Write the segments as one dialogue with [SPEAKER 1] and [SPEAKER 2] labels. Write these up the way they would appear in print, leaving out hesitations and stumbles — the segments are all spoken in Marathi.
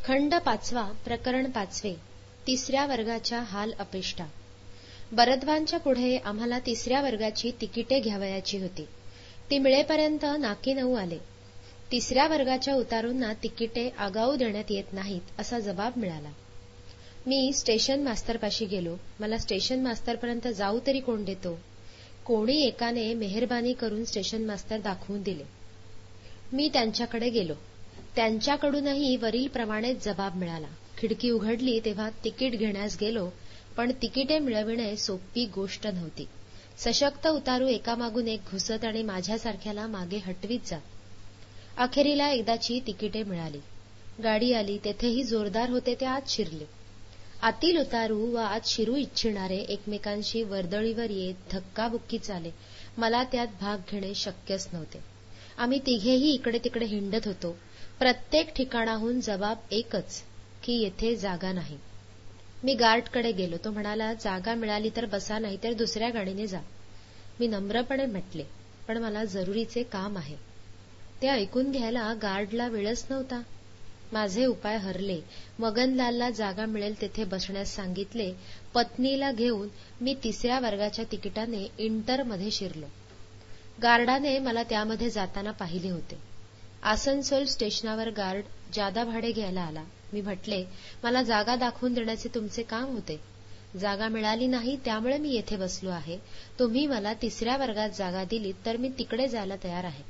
[SPEAKER 1] खंड 5 प्रकरण 5 तिसऱ्या वर्गाच्या हाल अपेष्टा. बरदवानच्या पुढे आम्हाला तिसऱ्या वर्गाची तिकिटे घ्यावयाची होती. ती मिळेपर्यंत नाकी 9 आले. तिसऱ्या वर्गाच्या उतारूंना तिकिटे आगाऊ देण्यात येत नाहीत असा जबाब मिळाला. मी स्टेशन मास्तरपाशी गेलो. मला स्टेशन मास्तरपर्यंत जाऊ तरी कोण देतो? कोणी एकाने मेहरबानी करून स्टेशन मास्तर दाखवून दिले. मी त्यांच्याकडे गेलो. त्यांच्याकडूनही वरीलप्रमाणेच जबाब मिळाला. खिडकी उघडली तेव्हा तिकीट घेण्यास गेलो, पण तिकिटे मिळविणे सोपी गोष्ट नव्हती. सशक्त उतारू एकामागून एक घुसत आणि माझ्यासारख्याला मागे हटवीत जात. अखेरीला एकदाची तिकिटे मिळाली. गाडी आली. तेथेही जोरदार होते ते आत शिरले. आतील उतारू व आत शिरू इच्छिणारे एकमेकांशी वर्दळीवर येत धक्काबुक्की चाले. मला त्यात भाग घेणे शक्यच नव्हते. आम्ही तिघेही इकडे तिकडे हिंडत होतो. प्रत्येक ठिकाणाहून जबाब एकच की येथे जागा नाही. मी गार्डकडे गेलो. तो म्हणाला, जागा मिळाली तर बसा, नाही तर दुसऱ्या गाडीने जा. मी नम्रपणे म्हटले, पण मला जरुरीचे काम आहे. ते ऐकून घ्यायला गार्डला वेळच नव्हता. माझे उपाय हरले. मगनलालला जागा मिळेल तेथे बसण्यास सांगितले. पत्नीला घेऊन मी तिसऱ्या वर्गाच्या तिकिटाने इंटरमध्ये शिरलो. गार्डाने मला त्यामध्ये जाताना पाहिले होते. आसनसोल स्टेशनावर गार्ड जादा भाडे घ्यायला आला. मी म्हटले, मला जागा दाखवून देण्याचे तुमचे काम होते. जागा मिळाली नाही, त्यामुळे मी येथे बसलो आहे. तुम्ही मला तिसऱ्या वर्गात जागा दिलीत तर मी तिकडे जायला तयार आहे.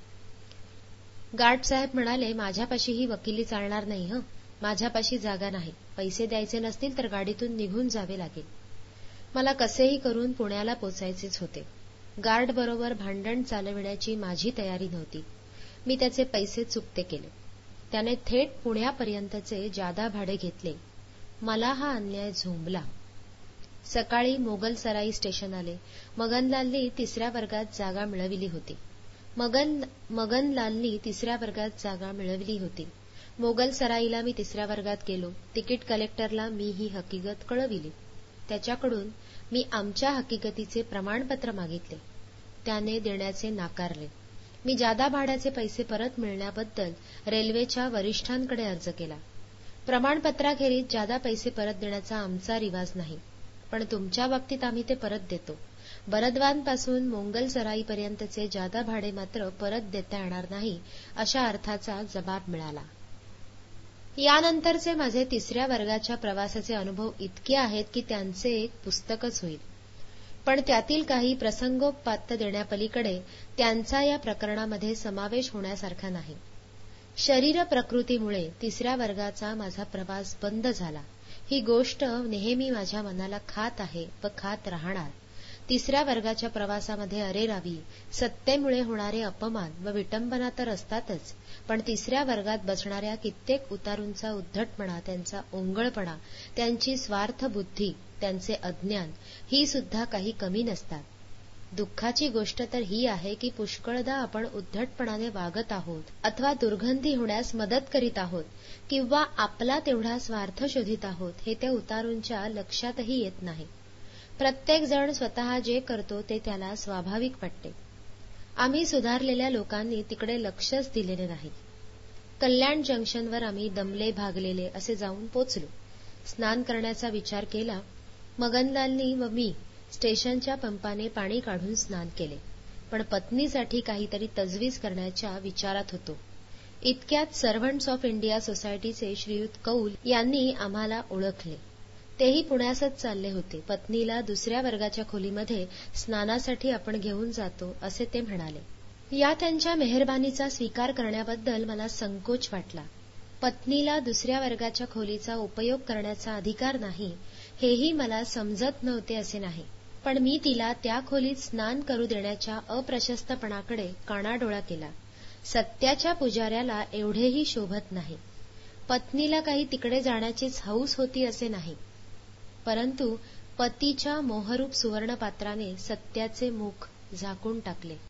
[SPEAKER 1] गार्ड साहेब म्हणाले, माझ्यापाशी ही वकिली चालणार नाही. माझ्यापाशी जागा नाही. पैसे द्यायचे नसतील तर गाडीतून निघून जावे लागेल. मला कसेही करून पुण्याला पोचायचेच होते. गार्ड बरोबर भांडण चालविण्याची माझी तयारी नव्हती. मी त्याचे पैसे चुकते केले. त्याने थेट पुण्यापर्यंतचे जादा भाडे घेतले. मला हा अन्याय झोंबला. सकाळी मोगलसराई स्टेशन आले. मगनलालनी तिसऱ्या वर्गात जागा मिळविली होती. मगनलालनी तिसऱ्या वर्गात जागा मिळविली होती. मोगलसराईला मी तिसऱ्या वर्गात गेलो. तिकीट कलेक्टरला मी ही हकीकत कळविली. त्याच्याकडून मी आमच्या हकीकतीचे प्रमाणपत्र मागितले. त्याने देण्याचे नाकारले. मी जादा भाड्याचे पैसे परत मिळण्याबद्दल रेल्वेच्या वरिष्ठांकडे अर्ज केला. प्रमाणपत्राखेरीज जादा पैसे परत देण्याचा आमचा रिवाज नाही, पण तुमच्या बाबतीत आम्ही ते परत देतो. बरदवानपासून मोगलसराईपर्यंतचे जादा भाडे मात्र परत देता येणार नाही, अशा अर्थाचा जबाब मिळाला. यानंतरचे माझे तिसऱ्या वर्गाच्या प्रवासाचे अनुभव इतके आहेत की त्यांचे एक पुस्तकच होईल. पण त्यातील काही प्रसंगोपात्त देण्यापलीकडे त्यांचा या प्रकरणामध्ये समावेश होण्यासारखा नाही. शरीर प्रकृतीमुळे तिसऱ्या वर्गाचा माझा प्रवास बंद झाला. ही गोष्ट नेहमी माझ्या मनाला खात आहे व खात राहणार. तिसऱ्या वर्गाच्या प्रवासामध्ये अरेरावी, सत्तेमुळे होणारे अपमान व विटंबना तर असतातच, पण तिसऱ्या वर्गात बसणाऱ्या कित्येक उतारूंचा उद्धटपणा, त्यांचा ओंगळपणा, त्यांची स्वार्थबुद्धी, त्यांचे अज्ञान ही सुद्धा काही कमी नसतात. दुःखाची गोष्ट तर ही आहे की पुष्कळदा आपण उद्धटपणाने वागत आहोत अथवा दुर्गंधी होण्यास मदत करीत आहोत किंवा आपला तेवढा स्वार्थ शोधित आहोत हे त्या उतारूंच्या लक्षातही येत नाही. प्रत्येक जण स्वतः जे करतो ते त्याला स्वाभाविक वाटते. आम्ही सुधारलेल्या लोकांनी तिकडे लक्षच दिलेले नाही. कल्याण जंक्शनवर आम्ही दमले भागलेले असे जाऊन पोचलो. स्नान करण्याचा विचार केला. मगनलालनी व मी स्टेशनच्या पंपाने पाणी काढून स्नान केले, पण पत्नीसाठी काहीतरी तजवीज करण्याच्या विचारात होतो. इतक्यात सर्व्हंट्स ऑफ इंडिया सोसायटीचे श्रीयुत कौल यांनी आम्हाला ओळखले. तेही पुण्यासच चालले होते. पत्नीला दुसऱ्या वर्गाच्या खोलीमध्ये स्नानासाठी आपण घेऊन जातो असे ते म्हणाले. या त्यांच्या मेहरबानीचा स्वीकार करण्याबद्दल मला संकोच वाटला. पत्नीला दुसऱ्या वर्गाच्या खोलीचा उपयोग करण्याचा अधिकार नाही हेही मला समजत नव्हते असे नाही, पण मी तिला त्या खोलीत स्नान करू देण्याच्या अप्रशस्तपणाकडे कानाडोळा केला. सत्याच्या पुजाऱ्याला एवढेही शोभत नाही. पत्नीला काही तिकडे जाण्याचीच हौस होती असे नाही, परंतु पतीच्या मोहरूप सुवर्णपात्राने सत्याचे मुख झाकून टाकले.